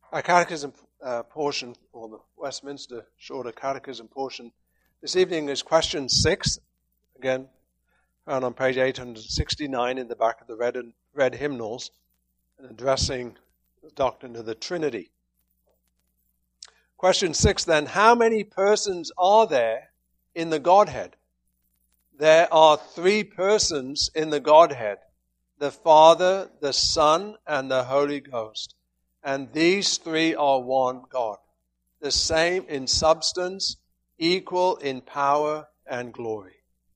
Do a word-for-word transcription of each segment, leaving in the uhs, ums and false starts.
Our catechism uh, portion, or the Westminster Shorter Catechism portion, this evening is question six, again found on page eight hundred sixty-nine in the back of the red, red hymnals, and addressing the doctrine of the Trinity. Question six then, how many persons are there in the Godhead? There are three persons in the Godhead, the Father, the Son, and the Holy Ghost. And these three are one God, the same in substance, equal in power and glory.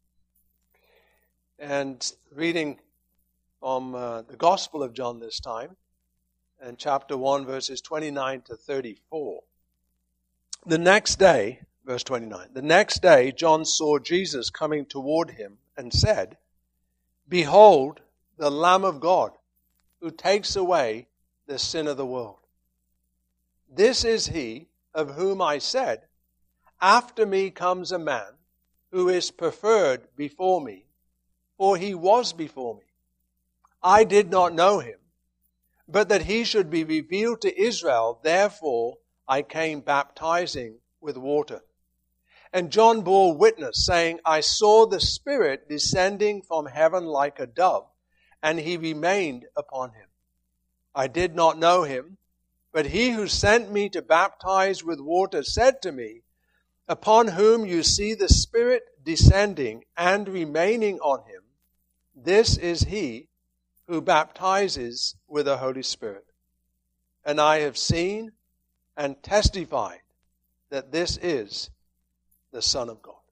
And reading from uh, the Gospel of John this time, and chapter one, verses twenty-nine to thirty-four. The next day, verse twenty-nine, the next day John saw Jesus coming toward him and said, "Behold, the Lamb of God, who takes away the sin of the world. This is he of whom I said, after me comes a man who is preferred before me, for he was before me. I did not know him, but that he should be revealed to Israel, therefore I came baptizing with water. And John bore witness, saying, I saw the Spirit descending from heaven like a dove, and he remained upon him. I did not know him, but he who sent me to baptize with water said to me, upon whom you see the Spirit descending and remaining on him, this is he who baptizes with the Holy Spirit. And I have seen and testified that this is the Son of God."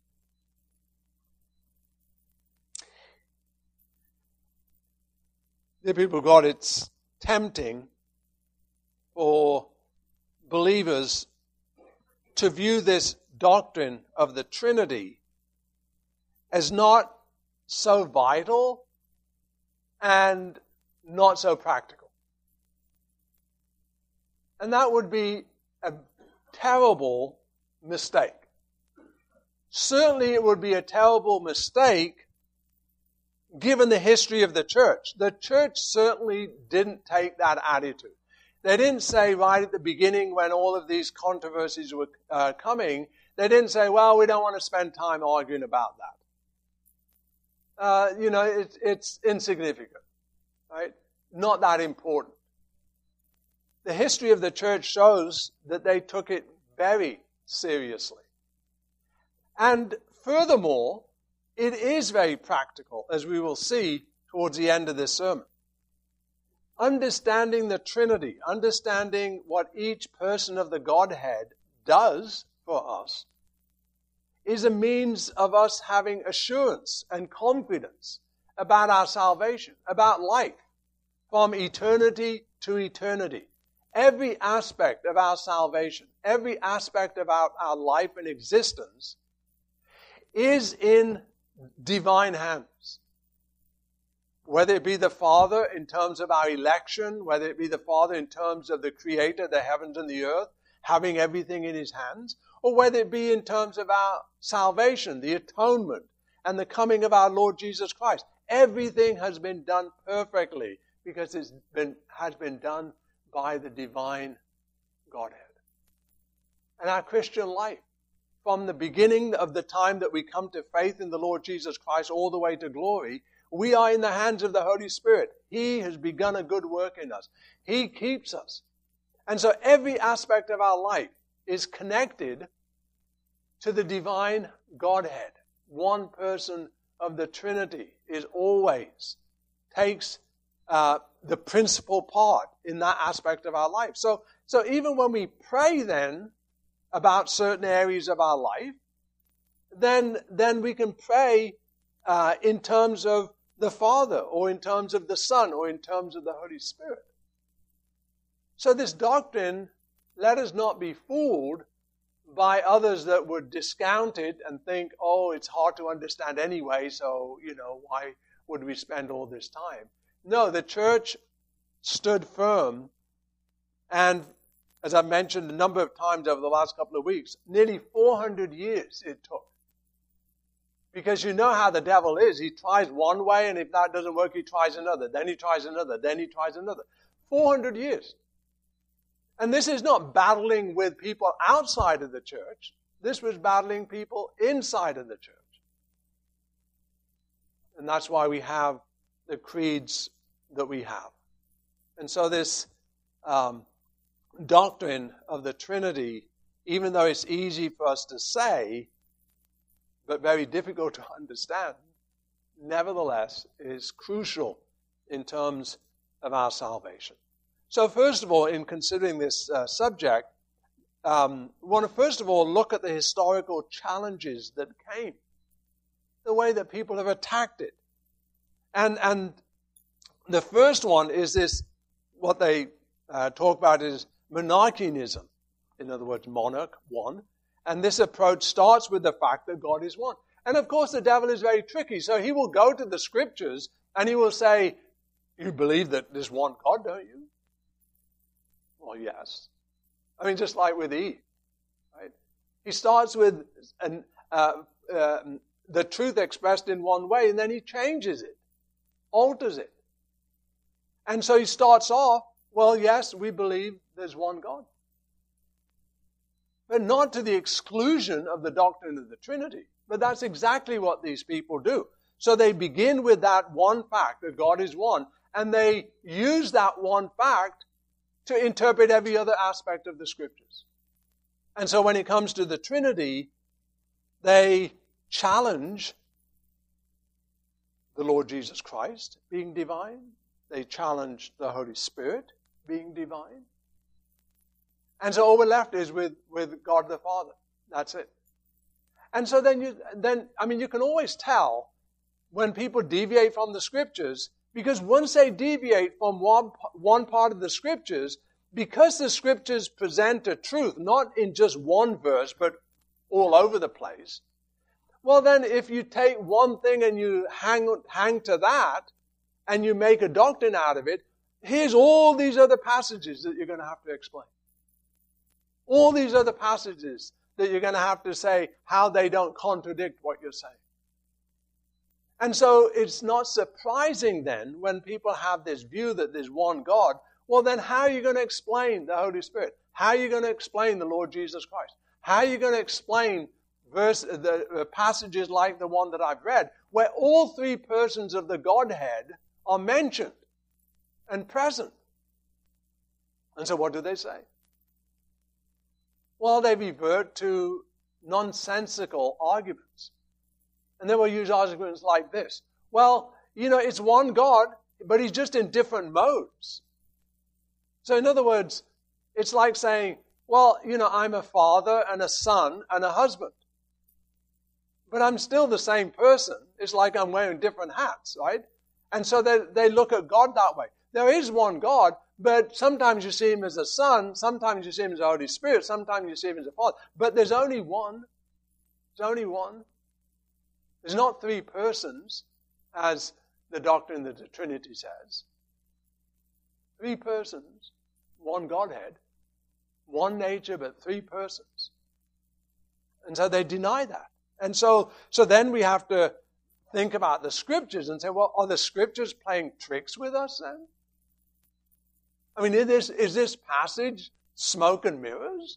Dear people of God, it's tempting for believers to view this doctrine of the Trinity as not so vital and not so practical. And that would be a terrible mistake. Certainly it would be a terrible mistake given the history of the church. The church certainly didn't take that attitude. They didn't say right at the beginning when all of these controversies were uh, coming, they didn't say, well, we don't want to spend time arguing about that. Uh, you know, it, it's insignificant, right? Not that important. The history of the church shows that they took it very seriously. And furthermore, it is very practical, as we will see towards the end of this sermon. Understanding the Trinity, understanding what each person of the Godhead does for us, is a means of us having assurance and confidence about our salvation, about life, from eternity to eternity. Every aspect of our salvation, every aspect of our, our life and existence is in divine hands. Whether it be the Father in terms of our election, whether it be the Father in terms of the Creator, the heavens and the earth, having everything in His hands, or whether it be in terms of our salvation, the atonement, and the coming of our Lord Jesus Christ. Everything has been done perfectly because it's been, has been done by the divine Godhead. And our Christian life, from the beginning of the time that we come to faith in the Lord Jesus Christ all the way to glory, we are in the hands of the Holy Spirit. He has begun a good work in us. He keeps us. And so every aspect of our life is connected to the divine Godhead. One person of the Trinity is always, takes uh, the principal part in that aspect of our life. So, so even when we pray then about certain areas of our life, then, then we can pray uh, in terms of the Father, or in terms of the Son, or in terms of the Holy Spirit. So this doctrine, let us not be fooled by others that would discount it and think, oh, it's hard to understand anyway, so, you know, why would we spend all this time? No, the church stood firm, and as I've mentioned a number of times over the last couple of weeks, nearly four hundred years it took. Because you know how the devil is. He tries one way, and if that doesn't work, he tries another. Then he tries another. Then he tries another. four hundred years. And this is not battling with people outside of the church. This was battling people inside of the church. And that's why we have the creeds that we have. And so this um, doctrine of the Trinity, even though it's easy for us to say, but very difficult to understand, nevertheless is crucial in terms of our salvation. So first of all, in considering this uh, subject, um, we want to first of all look at the historical challenges that came, the way that people have attacked it. And, and the first one is this, what they uh, talk about is monarchianism. In other words, monarch, one. And this approach starts with the fact that God is one. And of course, the devil is very tricky. So he will go to the scriptures and he will say, you believe that there's one God, don't you? Well, yes. I mean, just like with Eve, right? He starts with an, uh, uh, the truth expressed in one way, and then he changes it, alters it. And so he starts off, well, yes, we believe there's one God. But not to the exclusion of the doctrine of the Trinity. But that's exactly what these people do. So they begin with that one fact, that God is one, and they use that one fact to interpret every other aspect of the Scriptures. And so when it comes to the Trinity, they challenge the Lord Jesus Christ being divine. They challenge the Holy Spirit being divine. And so all we're left is with, with God the Father. That's it. And so then, you, then, I mean, you can always tell when people deviate from the Scriptures, because once they deviate from one, one part of the Scriptures, because the Scriptures present a truth, not in just one verse, but all over the place, well then, if you take one thing and you hang, hang to that, and you make a doctrine out of it, here's all these other passages that you're going to have to explain. All these other passages that you're going to have to say how they don't contradict what you're saying. And so it's not surprising then when people have this view that there's one God, well then how are you going to explain the Holy Spirit? How are you going to explain the Lord Jesus Christ? How are you going to explain verse, the uh, passages like the one that I've read, where all three persons of the Godhead are mentioned and present? And so what do they say? Well, they revert to nonsensical arguments. And then we'll use arguments like this. Well, you know, it's one God, but He's just in different modes. So in other words, it's like saying, well, you know, I'm a father and a son and a husband. But I'm still the same person. It's like I'm wearing different hats, right? And so they, they look at God that way. There is one God, but sometimes you see Him as a son, sometimes you see Him as the Holy Spirit, sometimes you see Him as a Father. But there's only one. There's only one. There's not three persons, as the doctrine of the Trinity says. Three persons, one Godhead, one nature, but three persons. And so they deny that. And so, so then we have to think about the Scriptures and say, well, are the Scriptures playing tricks with us then? I mean, is this, is this passage smoke and mirrors?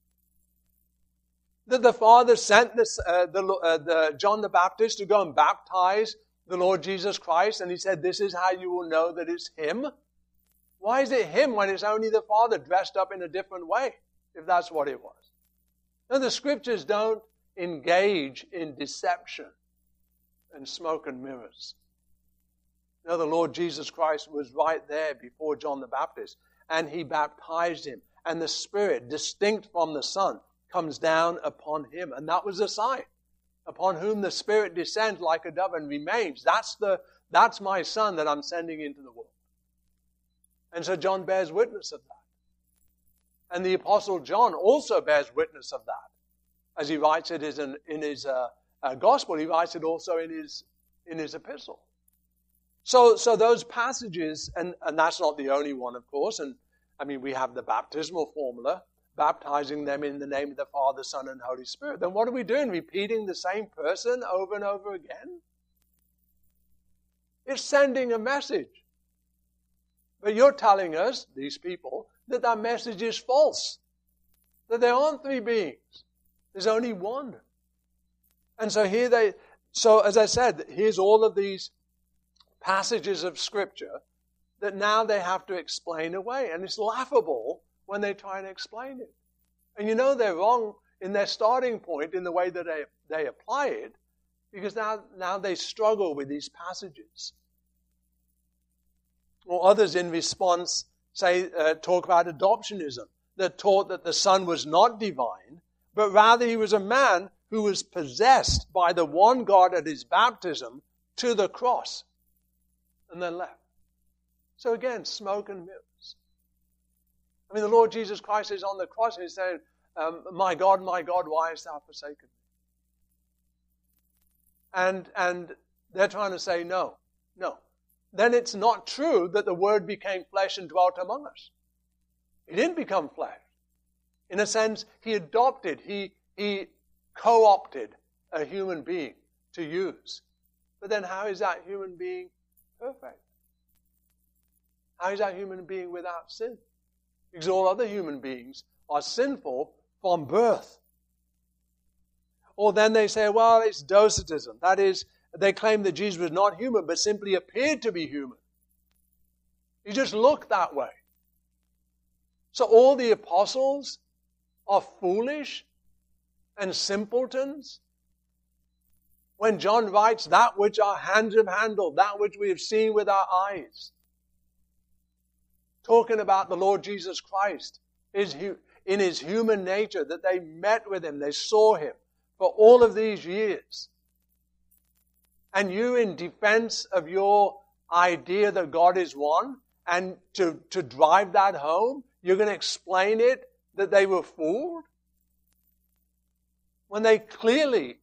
That the Father sent this, uh, the, uh, the John the Baptist to go and baptize the Lord Jesus Christ, and He said, this is how you will know that it's Him? Why is it Him when it's only the Father dressed up in a different way, if that's what it was? No, the Scriptures don't engage in deception and smoke and mirrors. No, the Lord Jesus Christ was right there before John the Baptist, and He baptized him, and the Spirit, distinct from the Son, comes down upon Him, and that was a sign. Upon whom the Spirit descends like a dove and remains. That's the that's my Son that I'm sending into the world. And so John bears witness of that. And the Apostle John also bears witness of that. As he writes it in, in his uh, uh, Gospel, he writes it also in his in his epistle. So, so those passages, and, and that's not the only one, of course. And I mean, we have the baptismal formula, baptizing them in the name of the Father, Son, and Holy Spirit. Then what are we doing? Repeating the same person over and over again? It's sending a message. But you're telling us, these people, that that message is false. That there aren't three beings. There's only one. And so here they, so as I said, here's all of these passages of Scripture that now they have to explain away. And it's laughable when they try and explain it. And you know they're wrong in their starting point in the way that they, they apply it, because now, now they struggle with these passages. Or others in response say, uh, talk about adoptionism, that taught that the Son was not divine, but rather he was a man who was possessed by the one God at his baptism to the cross and then left. So again, smoke and mirrors. I mean, the Lord Jesus Christ is on the cross and he's saying, um, my God, my God, why hast thou forsaken me? And, and they're trying to say, no, no. Then it's not true that the Word became flesh and dwelt among us. He didn't become flesh. In a sense, he adopted, he, he co-opted a human being to use. But then how is that human being perfect? How is that human being without sin? Because all other human beings are sinful from birth. Or then they say, well, it's docetism. That is, they claim that Jesus was not human, but simply appeared to be human. He just looked that way. So all the apostles are foolish and simpletons. When John writes, that which our hands have handled, that which we have seen with our eyes. Talking about the Lord Jesus Christ, his, in his human nature, that they met with him, they saw him for all of these years. And you, in defense of your idea that God is one, and to, to drive that home, you're going to explain it that they were fooled? When they clearly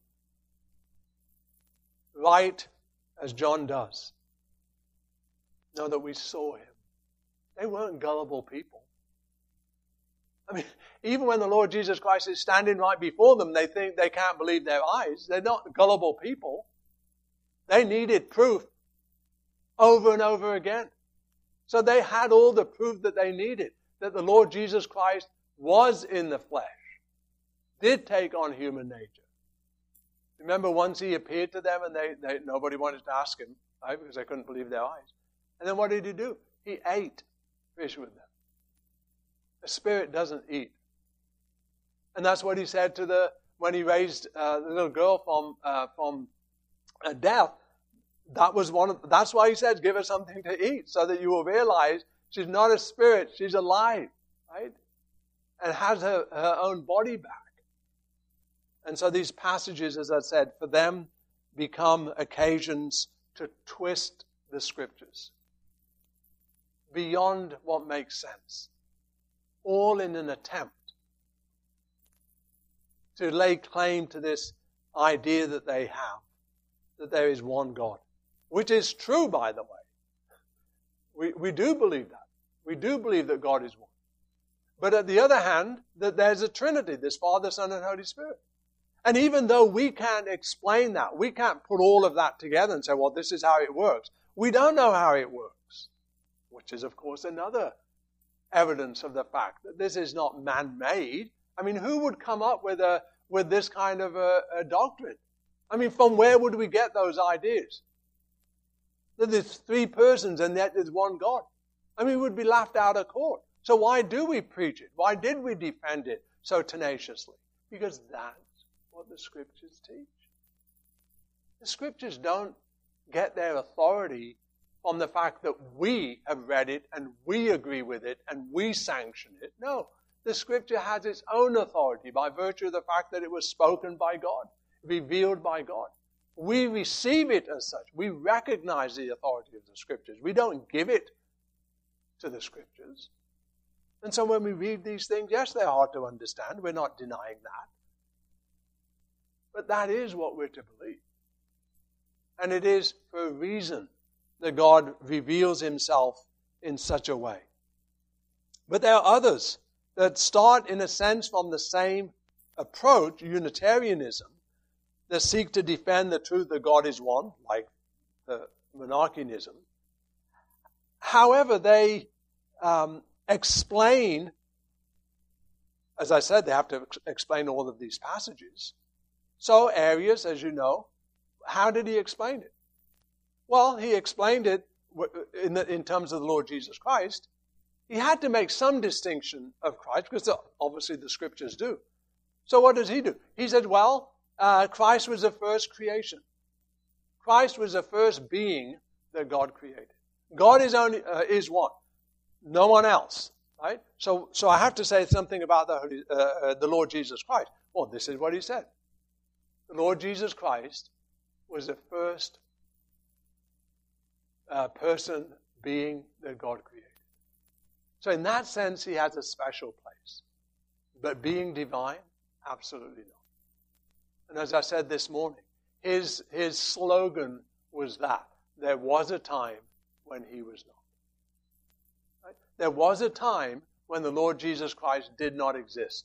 write, as John does, know that we saw him. They weren't gullible people. I mean, even when the Lord Jesus Christ is standing right before them, they think they can't believe their eyes. They're not gullible people. They needed proof over and over again. So they had all the proof that they needed, that the Lord Jesus Christ was in the flesh, did take on human nature. Remember once he appeared to them and they, they nobody wanted to ask him, right, because they couldn't believe their eyes. And then what did he do? He ate fish with them. The Spirit doesn't eat. And that's what he said to the, when he raised uh, the little girl from, uh, from uh, death. That was one of, that's why he says, give her something to eat, so that you will realize she's not a spirit, she's alive, right? And has her, her own body back. And so these passages, as I said, for them become occasions to twist the Scriptures beyond what makes sense, all in an attempt to lay claim to this idea that they have, that there is one God. Which is true, by the way. We, we do believe that. We do believe that God is one. But at the other hand, that there's a Trinity, this Father, Son, and Holy Spirit. And even though we can't explain that, we can't put all of that together and say, well, this is how it works. We don't know how it works. Which is, of course, another evidence of the fact that this is not man-made. I mean, who would come up with a with this kind of a, a doctrine? I mean, from where would we get those ideas? That there's three persons and yet there's one God. I mean, we would be laughed out of court. So why do we preach it? Why did we defend it so tenaciously? Because that's what the Scriptures teach. The Scriptures don't get their authority from the fact that we have read it and we agree with it and we sanction it. No, the Scripture has its own authority by virtue of the fact that it was spoken by God, revealed by God. We receive it as such. We recognize the authority of the Scriptures. We don't give it to the Scriptures. And so when we read these things, yes, they're hard to understand. We're not denying that. But that is what we're to believe. And it is for a reason that God reveals himself in such a way. But there are others that start, in a sense, from the same approach, Unitarianism, that seek to defend the truth that God is one, like the monarchianism. However, they um, explain, as I said, they have to ex- explain all of these passages. So Arius, as you know, how did he explain it? Well, he explained it in, the, in terms of the Lord Jesus Christ. He had to make some distinction of Christ, because obviously the Scriptures do. So what does he do? He said, well, uh, Christ was the first creation. Christ was the first being that God created. God is only uh, is one, no one else, right? So, so I have to say something about the Holy, uh, uh, the Lord Jesus Christ. Well, this is what he said. The Lord Jesus Christ was the first uh, person, being that God created. So in that sense, he has a special place. But being divine, absolutely not. And as I said this morning, his, his slogan was that there was a time when he was not. Right? There was a time when the Lord Jesus Christ did not exist.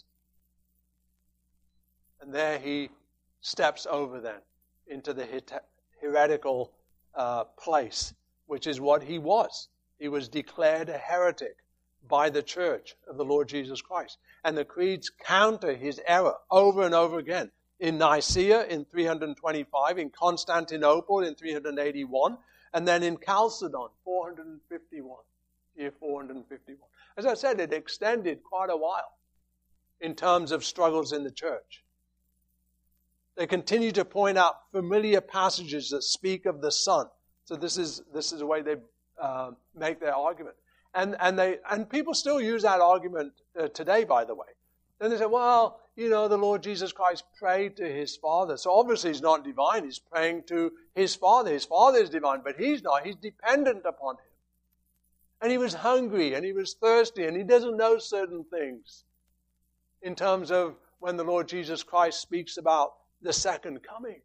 And there he steps over then into the heretical uh, place, which is what he was. He was declared a heretic by the church of the Lord Jesus Christ. And the creeds counter his error over and over again. In Nicaea in three twenty-five, in Constantinople in three eighty-one, and then in Chalcedon, four fifty-one, year four fifty-one. As I said, it extended quite a while in terms of struggles in the church. They continue to point out familiar passages that speak of the Son. So this is this is the way they uh, make their argument. And and they and people still use that argument uh, today, by the way. Then they say, well, you know, the Lord Jesus Christ prayed to his Father. So obviously he's not divine. He's praying to his Father. His Father is divine, but he's not. He's dependent upon him. And he was hungry and he was thirsty and he doesn't know certain things in terms of when the Lord Jesus Christ speaks about the second coming.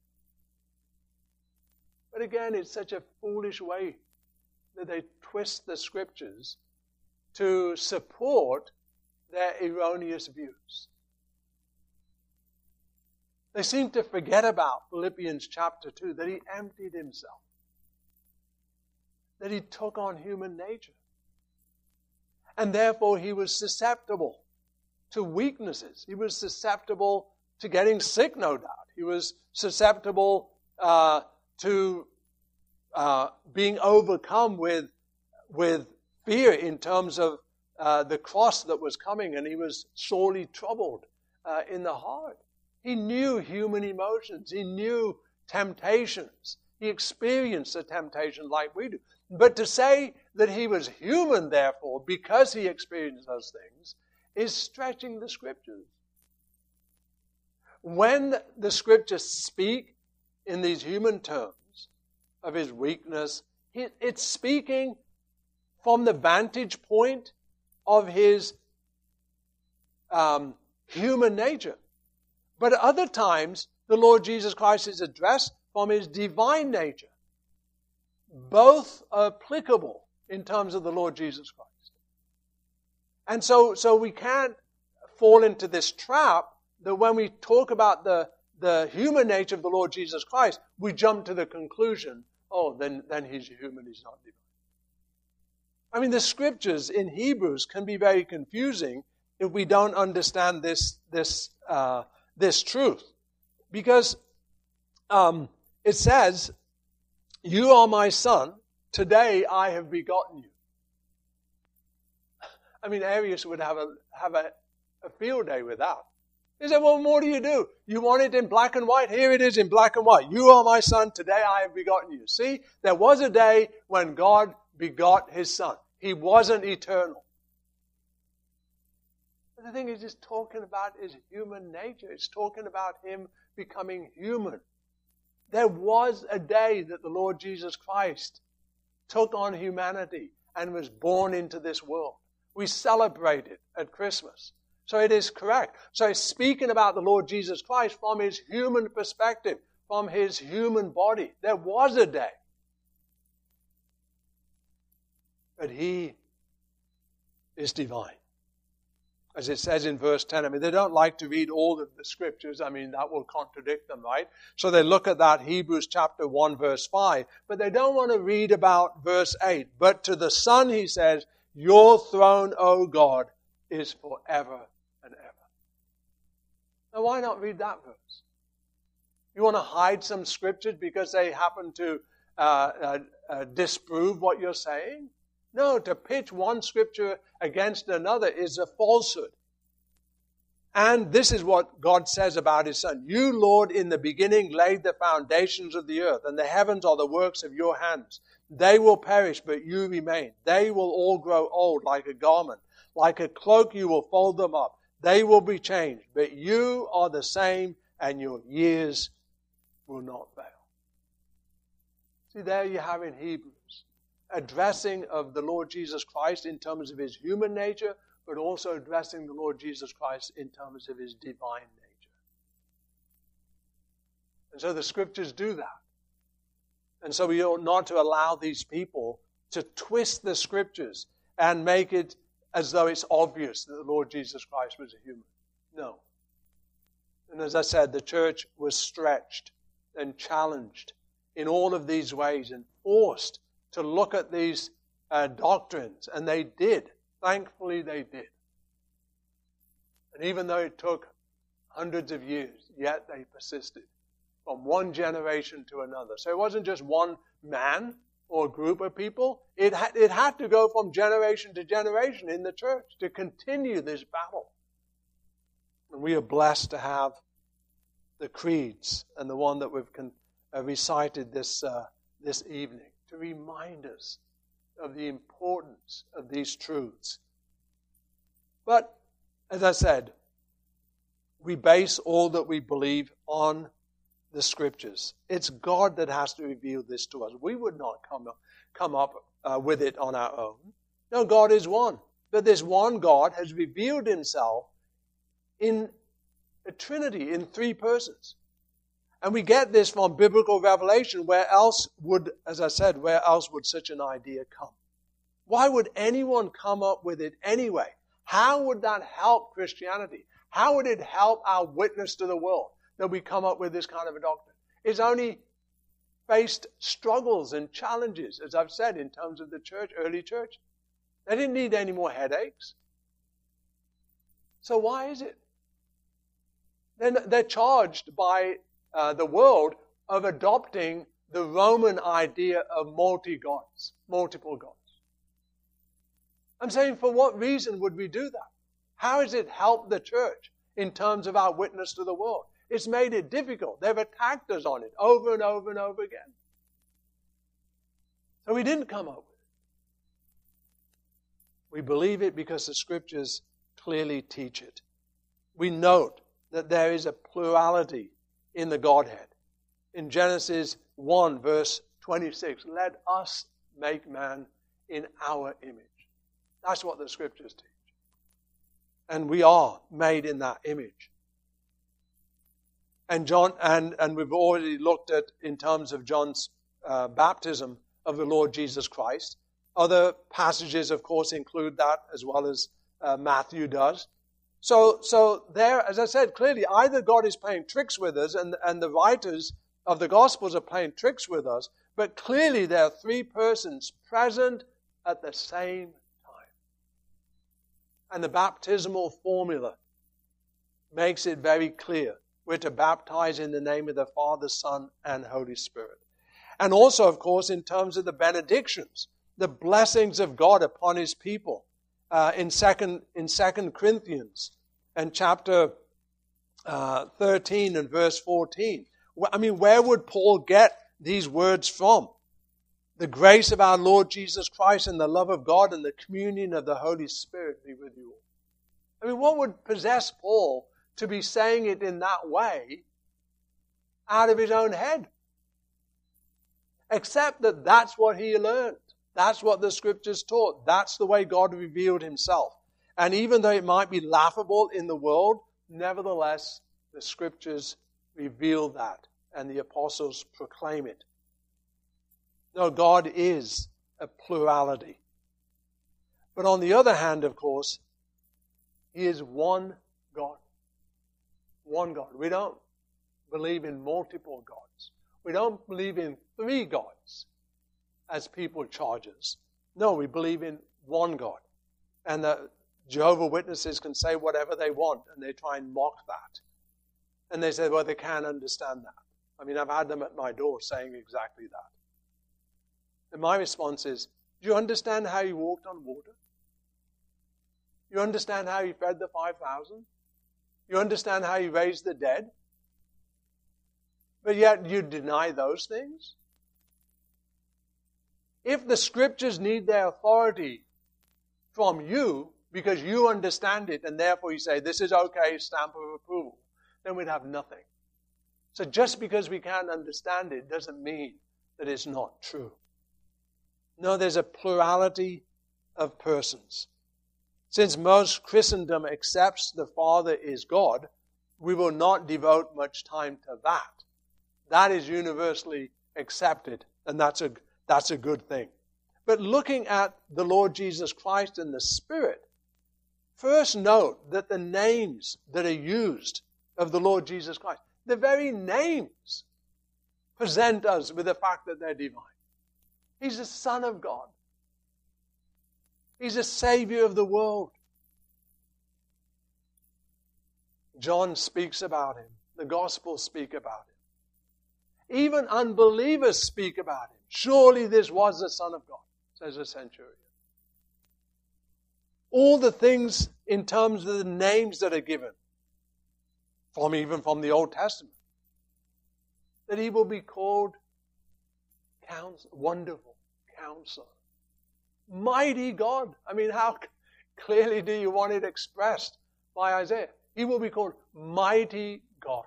But again, it's such a foolish way that they twist the Scriptures to support their erroneous views. They seem to forget about Philippians chapter two, that he emptied himself, that he took on human nature, and therefore he was susceptible to weaknesses. He was susceptible to getting sick, no doubt. He was susceptible uh, to uh, being overcome with, with fear in terms of uh, the cross that was coming, and he was sorely troubled uh, in the heart. He knew human emotions. He knew temptations. He experienced a temptation like we do. But to say that he was human, therefore, because he experienced those things, is stretching the Scriptures. When the Scriptures speak in these human terms of his weakness, it's speaking from the vantage point of his um, human nature. But at other times, the Lord Jesus Christ is addressed from his divine nature. Both are applicable in terms of the Lord Jesus Christ. And so, so we can't fall into this trap that when we talk about the, the human nature of the Lord Jesus Christ, we jump to the conclusion, oh, then, then he's human, he's not divine. I mean, the Scriptures in Hebrews can be very confusing if we don't understand this, this, uh, this truth. Because um, it says, you are my son, today I have begotten you. I mean, Arius would have a have a, a field day with that. He said, well, what more do you do? You want it in black and white? Here it is in black and white. You are my son, today I have begotten you. See, there was a day when God begot his son. He wasn't eternal. But the thing is, it's talking about his human nature. It's talking about him becoming human. There was a day that the Lord Jesus Christ took on humanity and was born into this world. We celebrate it at Christmas. So it is correct. So it's speaking about the Lord Jesus Christ from his human perspective, from his human body. There was a day. But he is divine. As it says in verse ten, I mean, they don't like to read all of the Scriptures. I mean, that will contradict them, right? So they look at that Hebrews chapter one, verse five. But they don't want to read about verse eight. But to the Son, he says, Your throne, O God, is forever and ever. Now, why not read that verse? You want to hide some scriptures because they happen to uh, uh, uh, disprove what you're saying? No, to pitch one scripture against another is a falsehood. And this is what God says about His Son. You, Lord, in the beginning laid the foundations of the earth, and the heavens are the works of your hands. They will perish, but you remain. They will all grow old like a garment. Like a cloak you will fold them up. They will be changed, but you are the same, and your years will not fail. See, there you have in Hebrews, addressing of the Lord Jesus Christ in terms of His human nature, but also addressing the Lord Jesus Christ in terms of His divine nature. And so the Scriptures do that. And so we ought not to allow these people to twist the Scriptures and make it as though it's obvious that the Lord Jesus Christ was a human. No. And as I said, the church was stretched and challenged in all of these ways and forced to look at these uh, doctrines. And they did. Thankfully, they did. And even though it took hundreds of years, yet they persisted from one generation to another. So it wasn't just one man or group of people. It had, it had to go from generation to generation in the church to continue this battle. And we are blessed to have the creeds and the one that we've con- uh, recited this, uh, this evening to remind us of the importance of these truths. But, as I said, we base all that we believe on the Scriptures. It's God that has to reveal this to us. We would not come up, come up uh, with it on our own. No, God is one. But this one God has revealed Himself in a Trinity, in three persons. And we get this from biblical revelation. Where else would, as I said, where else would such an idea come? Why would anyone come up with it anyway? How would that help Christianity? How would it help our witness to the world that we come up with this kind of a doctrine? It's only faced struggles and challenges, as I've said, in terms of the church, early church. They didn't need any more headaches. So why is it? Then they're charged by uh, the world of adopting the Roman idea of multi-gods, multiple gods. I'm saying, for what reason would we do that? How has it helped the church in terms of our witness to the world? It's made it difficult. They've attacked us on it over and over and over again. So we didn't come up with it. We believe it because the Scriptures clearly teach it. We note that there is a plurality in the Godhead. In Genesis one, verse twenty-six, let us make man in our image. That's what the Scriptures teach. And we are made in that image. And John, and, and we've already looked at, in terms of John's uh, baptism of the Lord Jesus Christ. Other passages, of course, include that, as well as uh, Matthew does. So, so there, as I said, clearly, either God is playing tricks with us, and, and the writers of the Gospels are playing tricks with us, but clearly there are three persons present at the same time. And the baptismal formula makes it very clear. We're to baptize in the name of the Father, Son, and Holy Spirit. And also, of course, in terms of the benedictions, the blessings of God upon His people. Uh, in second in Second Corinthians and chapter uh, thirteen and verse fourteen. I mean, where would Paul get these words from? The grace of our Lord Jesus Christ and the love of God and the communion of the Holy Spirit be with you all. I mean, what would possess Paul to be saying it in that way out of his own head? Except that that's what he learned. That's what the Scriptures taught. That's the way God revealed Himself. And even though it might be laughable in the world, nevertheless, the Scriptures reveal that, and the apostles proclaim it. No, God is a plurality. But on the other hand, of course, He is one God. One God. We don't believe in multiple gods. We don't believe in three gods, as people charge us. No, we believe in one God. And the Jehovah's Witnesses can say whatever they want, and they try and mock that. And they say, well, they can't understand that. I mean, I've had them at my door saying exactly that. And my response is, do you understand how you walked on water? You understand how you fed the five thousand? You understand how you raised the dead? But yet you deny those things? If the Scriptures need their authority from you because you understand it and therefore you say, this is okay, stamp of approval, then we'd have nothing. So just because we can't understand it doesn't mean that it's not true. No, there's a plurality of persons. Since most Christendom accepts the Father is God, we will not devote much time to that. That is universally accepted, and that's a, that's a good thing. But looking at the Lord Jesus Christ and the Spirit, first note that the names that are used of the Lord Jesus Christ, the very names present us with the fact that they're divine. He's the Son of God. He's a Savior of the world. John speaks about Him. The Gospels speak about Him. Even unbelievers speak about Him. Surely this was the Son of God, says the centurion. All the things in terms of the names that are given, from even from the Old Testament, that He will be called Counsel, Wonderful Counselor, Mighty God. I mean, how clearly do you want it expressed by Isaiah? He will be called Mighty God.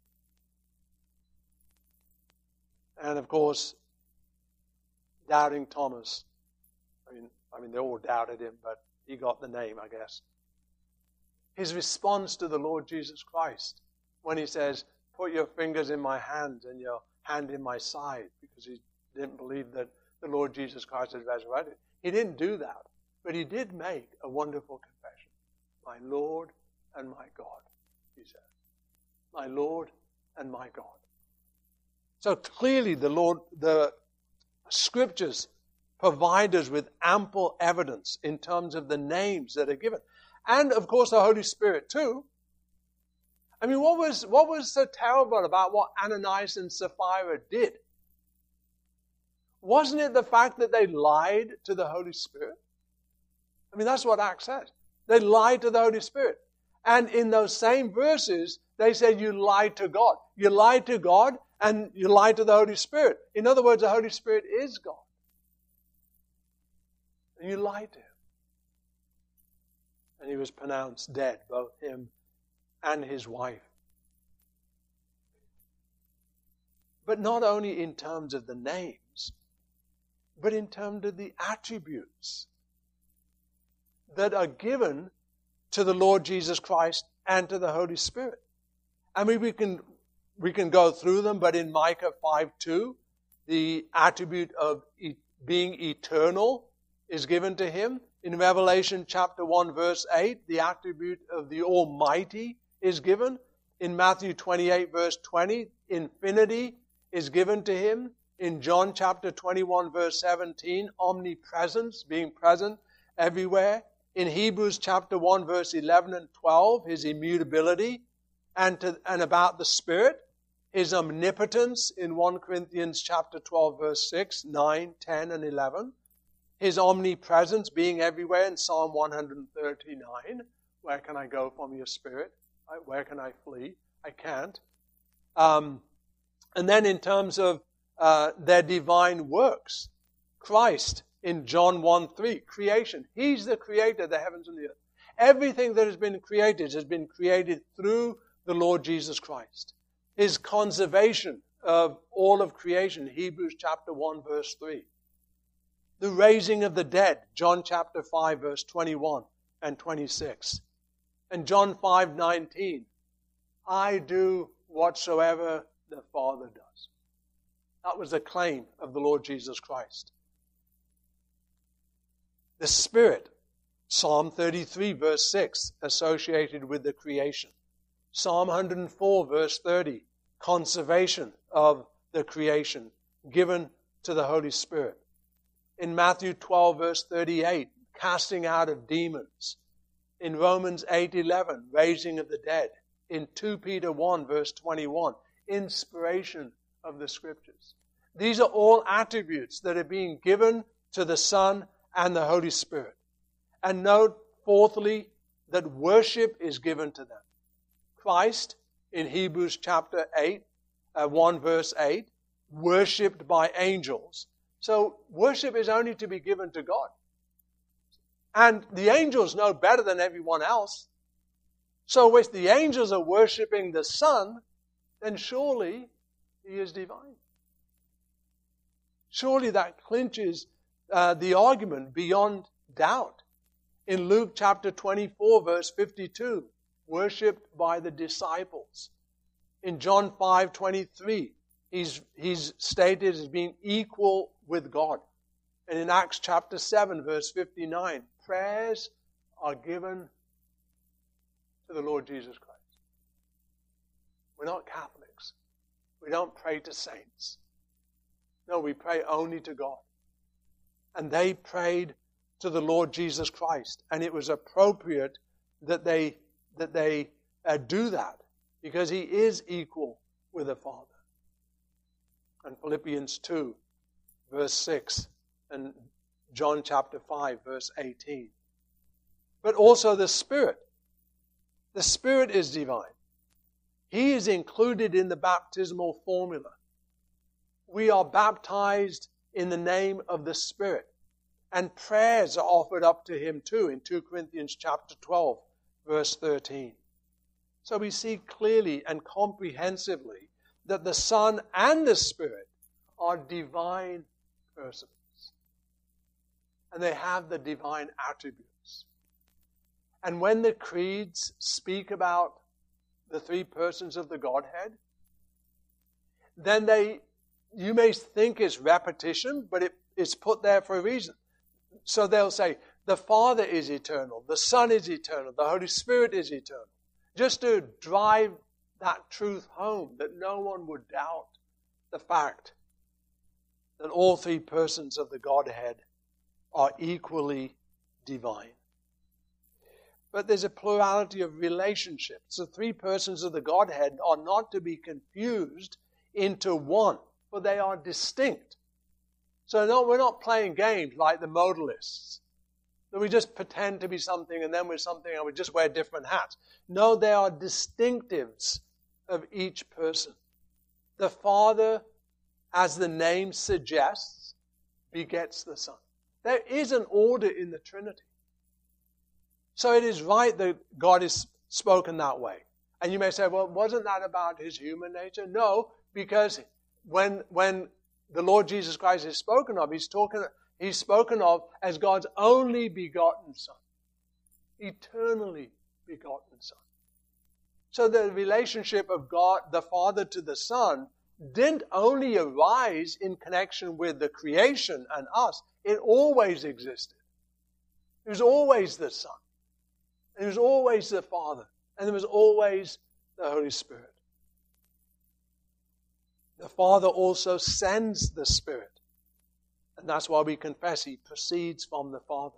And of course, doubting Thomas. I mean, I mean, they all doubted him, but he got the name, I guess. His response to the Lord Jesus Christ when He says, put your fingers in my hand and your hand in my side, because he didn't believe that the Lord Jesus Christ had resurrected. He didn't do that, but He did make a wonderful confession. My Lord and my God, He said. My Lord and my God. So clearly the Lord, the Scriptures provide us with ample evidence in terms of the names that are given. And of course the Holy Spirit too. I mean, what was, what was so terrible about what Ananias and Sapphira did? Wasn't it the fact that they lied to the Holy Spirit? I mean, that's what Acts says. They lied to the Holy Spirit. And in those same verses, they said you lied to God. You lied to God and you lied to the Holy Spirit. In other words, the Holy Spirit is God. And you lied to Him. And He was pronounced dead, both him and his wife. But not only in terms of the names, but in terms of the attributes that are given to the Lord Jesus Christ and to the Holy Spirit. I mean, we can we can go through them, but in Micah five two, the attribute of e- being eternal is given to Him. In Revelation chapter one, verse eight, the attribute of the Almighty is given. In Matthew twenty-eight, verse twenty, infinity is given to Him. In John chapter twenty-one, verse seventeen, omnipresence, being present everywhere. In Hebrews chapter one, verse eleven and twelve, His immutability. And, to, and about the Spirit, His omnipotence in First Corinthians chapter twelve, verse six, nine, ten, and eleven. His omnipresence, being everywhere in Psalm one thirty-nine. Where can I go from your Spirit? Where can I flee? I can't. Um, and then in terms of uh, their divine works, Christ in John one three, creation. He's the creator of the heavens and the earth. Everything that has been created has been created through the Lord Jesus Christ. His conservation of all of creation, Hebrews chapter one, verse three. The raising of the dead, John chapter five, verse twenty-one and twenty-six. And John five nineteen, I do whatsoever the Father does. That was a claim of the Lord Jesus Christ. The Spirit, Psalm thirty-three, verse six, associated with the creation. Psalm one hundred four, verse thirty, conservation of the creation given to the Holy Spirit. In Matthew twelve, verse thirty-eight, casting out of demons. In Romans eight eleven, raising of the dead. In two Peter one, verse twenty-one, inspiration of the Scriptures. These are all attributes that are being given to the Son and the Holy Spirit. And note, fourthly, that worship is given to them. Christ, in Hebrews chapter eight, uh, one verse eight, worshipped by angels. So worship is only to be given to God. And the angels know better than everyone else. So if the angels are worshipping the Son, then surely He is divine. Surely that clinches uh, the argument beyond doubt. In Luke chapter twenty-four, verse fifty-two, worshipped by the disciples. In John five twenty-three, he's, he's stated as being equal with God. And in Acts chapter seven, verse fifty-nine, prayers are given to the Lord Jesus Christ. We're not Catholics. We don't pray to saints. No, we pray only to God. And they prayed to the Lord Jesus Christ. And it was appropriate that they, that they uh, do that, because He is equal with the Father. And Philippians two, verse six, and John chapter five, verse eighteen. But also the Spirit. The Spirit is divine. He is included in the baptismal formula. We are baptized in the name of the Spirit. And prayers are offered up to Him too in two Corinthians chapter twelve, verse thirteen. So we see clearly and comprehensively that the Son and the Spirit are divine persons. And they have the divine attributes. And when the creeds speak about the three persons of the Godhead, then they, you may think it's repetition, but it, it's put there for a reason. So they'll say, the Father is eternal, the Son is eternal, the Holy Spirit is eternal. Just to drive that truth home, that no one would doubt the fact that all three persons of the Godhead are equally divine. But there's a plurality of relationships. The three persons of the Godhead are not to be confused into one, for they are distinct. So no, we're not playing games like the modalists, that we just pretend to be something and then we're something and we just wear different hats. No, they are distinctives of each person. The Father, as the name suggests, begets the Son. There is an order in the Trinity. So it is right that God is spoken that way. And you may say, well, wasn't that about His human nature? No, because when when the Lord Jesus Christ is spoken of, He's talking, He's spoken of as God's only begotten Son. Eternally begotten Son. So the relationship of God, the Father to the Son, didn't only arise in connection with the creation and us. It always existed. It was always the Son. It was always the Father. And there was always the Holy Spirit. The Father also sends the Spirit. And that's why we confess He proceeds from the Father.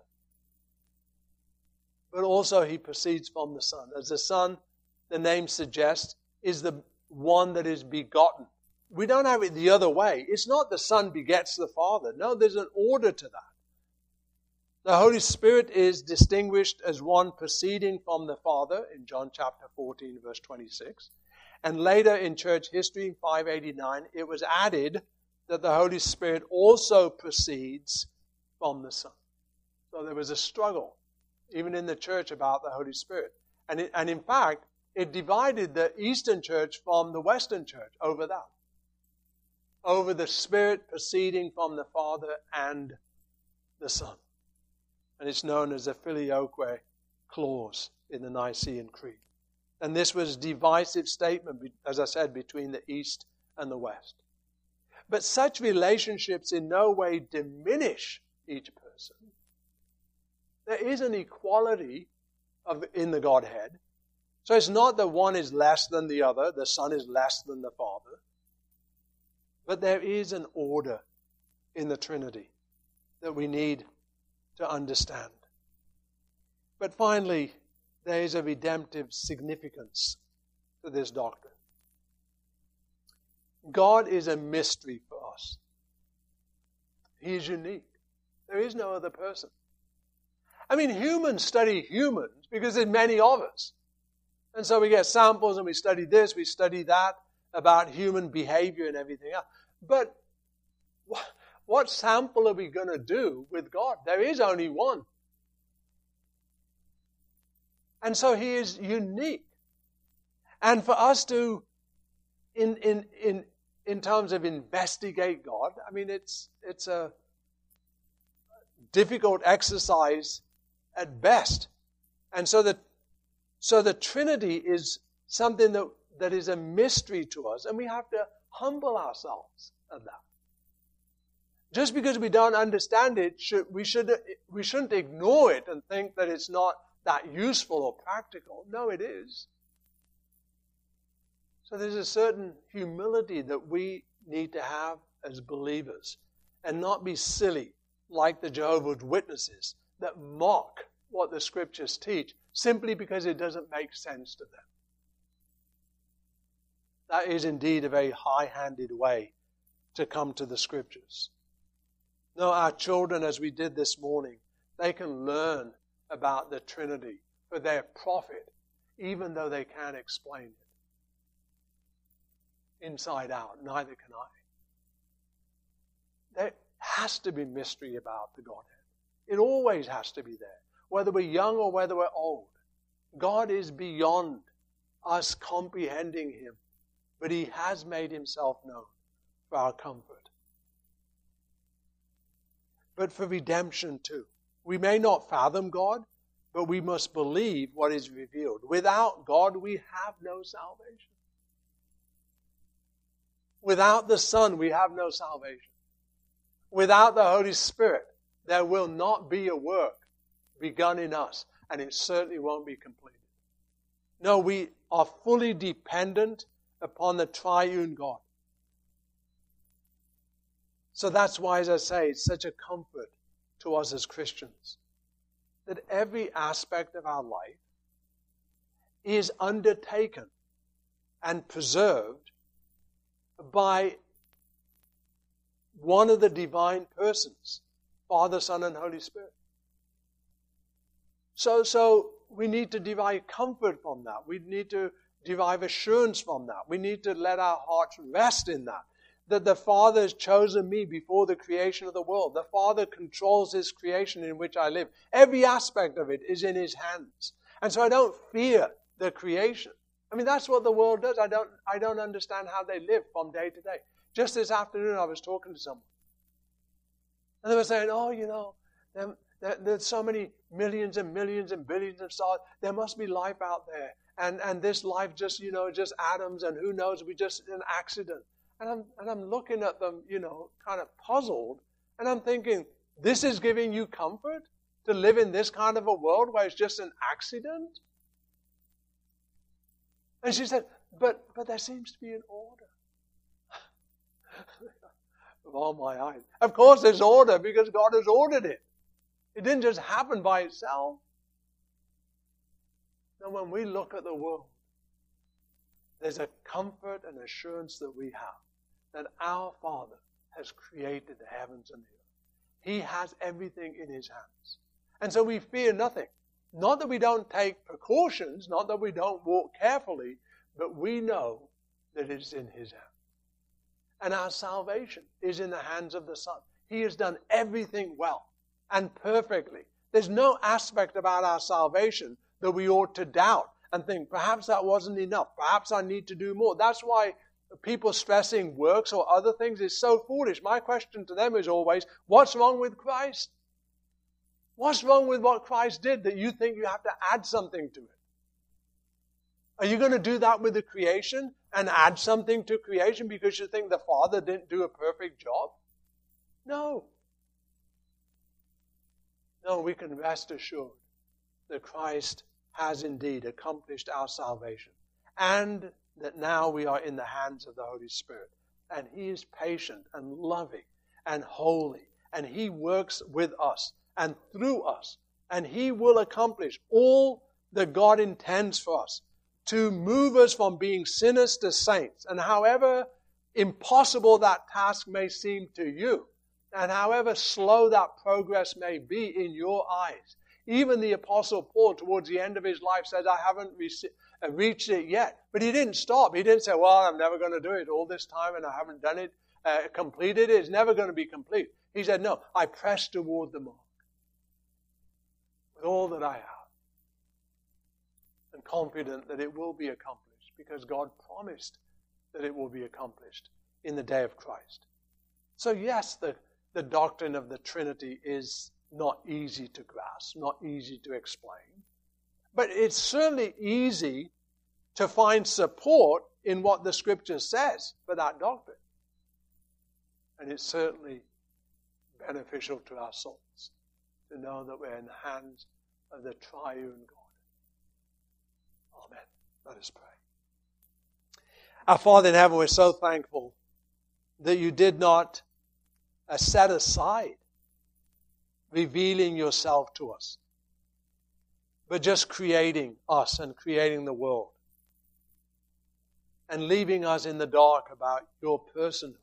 But also He proceeds from the Son. As the Son, the name suggests, is the one that is begotten. We don't have it the other way. It's not the Son begets the Father. No, there's an order to that. The Holy Spirit is distinguished as one proceeding from the Father in John chapter fourteen, verse twenty-six. And later in church history, in five eighty-nine, it was added that the Holy Spirit also proceeds from the Son. So there was a struggle, even in the church, about the Holy Spirit. And, it, and in fact, it divided the Eastern church from the Western church over that. Over the Spirit proceeding from the Father and the Son. And it's known as the Filioque clause in the Nicene Creed. And this was a divisive statement, as I said, between the East and the West. But such relationships in no way diminish each person. There is an equality of, in the Godhead. So it's not that one is less than the other, the Son is less than the Father. But there is an order in the Trinity that we need to understand. But finally, there is a redemptive significance to this doctrine. God is a mystery for us. He is unique. There is no other person. I mean, humans study humans because there's many of us. And so we get samples and we study this, we study that about human behavior and everything else. But what, what sample are we going to do with God? There is only one. And so He is unique. And for us to, in in in in terms of investigate God, I mean, it's it's a difficult exercise at best. And so the so the Trinity is something that, that is a mystery to us, and we have to humble ourselves at that. Just because we don't understand it, should, we should we shouldn't ignore it and think that it's not that useful or practical. No, it is. So there's a certain humility that we need to have as believers and not be silly like the Jehovah's Witnesses that mock what the Scriptures teach simply because it doesn't make sense to them. That is indeed a very high-handed way to come to the Scriptures. No, our children, as we did this morning, they can learn about the Trinity for their profit, even though they can't explain it inside out. Neither can I. There has to be mystery about the Godhead. It always has to be there, whether we're young or whether we're old. God is beyond us comprehending Him, but He has made Himself known for our comfort. But for redemption too. We may not fathom God, but we must believe what is revealed. Without God, we have no salvation. Without the Son, we have no salvation. Without the Holy Spirit, there will not be a work begun in us, and it certainly won't be completed. No, we are fully dependent upon the triune God. So that's why, as I say, it's such a comfort to us as Christians that every aspect of our life is undertaken and preserved by one of the divine persons, Father, Son, and Holy Spirit. So, so we need to derive comfort from that. We need to derive assurance from that. We need to let our hearts rest in that. That the Father has chosen me before the creation of the world. The Father controls His creation in which I live. Every aspect of it is in His hands. And so I don't fear the creation. I mean, that's what the world does. I don't, I don't understand how they live from day to day. Just this afternoon I was talking to someone. And they were saying, oh, you know, there, there, there's so many millions and millions and billions of stars. There must be life out there. And, and this life just, you know, just atoms, and who knows, we just an accident. And I'm, and I'm looking at them, you know, kind of puzzled. And I'm thinking, this is giving you comfort to live in this kind of a world where it's just an accident? And she said, but but there seems to be an order. Of all my eyes. Of course there's order because God has ordered it. It didn't just happen by itself. Now when we look at the world, there's a comfort and assurance that we have that our Father has created the heavens and the earth. He has everything in His hands. And so we fear nothing. Not that we don't take precautions, not that we don't walk carefully, but we know that it is in His hands. And our salvation is in the hands of the Son. He has done everything well and perfectly. There's no aspect about our salvation that we ought to doubt and think, perhaps that wasn't enough. Perhaps I need to do more. That's why people stressing works or other things is so foolish. My question to them is always, what's wrong with Christ? What's wrong with what Christ did that you think you have to add something to it? Are you going to do that with the creation and add something to creation because you think the Father didn't do a perfect job? No. No, we can rest assured that Christ has indeed accomplished our salvation and that now we are in the hands of the Holy Spirit. And He is patient and loving and holy, and He works with us and through us And He will accomplish all that God intends for us to move us from being sinners to saints. And however impossible that task may seem to you, and however slow that progress may be in your eyes, even the Apostle Paul towards the end of his life says, I haven't re- reached it yet. But he didn't stop. He didn't say, well, I'm never going to do it all this time and I haven't done it, uh, completed it. It's never going to be complete. He said, no, I press toward the mark with all that I have, and confident that it will be accomplished because God promised that it will be accomplished in the day of Christ. So yes, the, the doctrine of the Trinity is not easy to grasp, not easy to explain. But it's certainly easy to find support in what the Scripture says for that doctrine. And it's certainly beneficial to our souls to know that we're in the hands of the triune God. Amen. Let us pray. Our Father in heaven, we're so thankful that you did not uh, set aside revealing yourself to us, but just creating us and creating the world and leaving us in the dark about your personhood.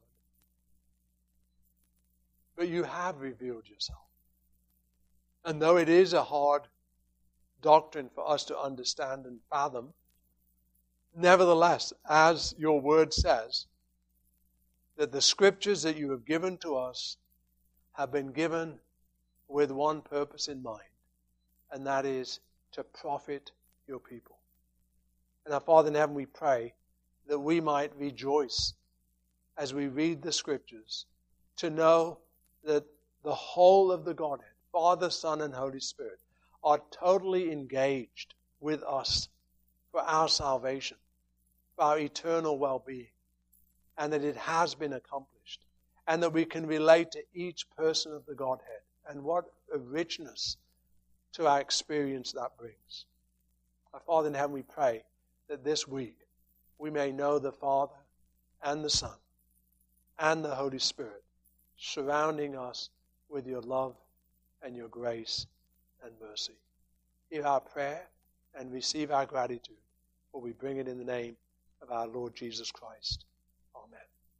But you have revealed yourself. And though it is a hard doctrine for us to understand and fathom, nevertheless, as your word says, that the Scriptures that you have given to us have been given with one purpose in mind, and that is to profit your people. And our Father in heaven, we pray that we might rejoice as we read the Scriptures, to know that the whole of the Godhead, Father, Son, and Holy Spirit, are totally engaged with us for our salvation, for our eternal well-being, and that it has been accomplished, and that we can relate to each person of the Godhead. And what a richness to our experience that brings. Our Father in heaven, we pray that this week we may know the Father and the Son and the Holy Spirit surrounding us with your love and your grace and mercy. Hear our prayer and receive our gratitude, for we bring it in the name of our Lord Jesus Christ. Amen.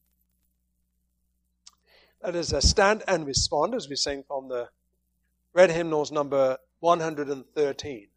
Let us uh, stand and respond as we sing from the Red Hymnals number one hundred thirteen.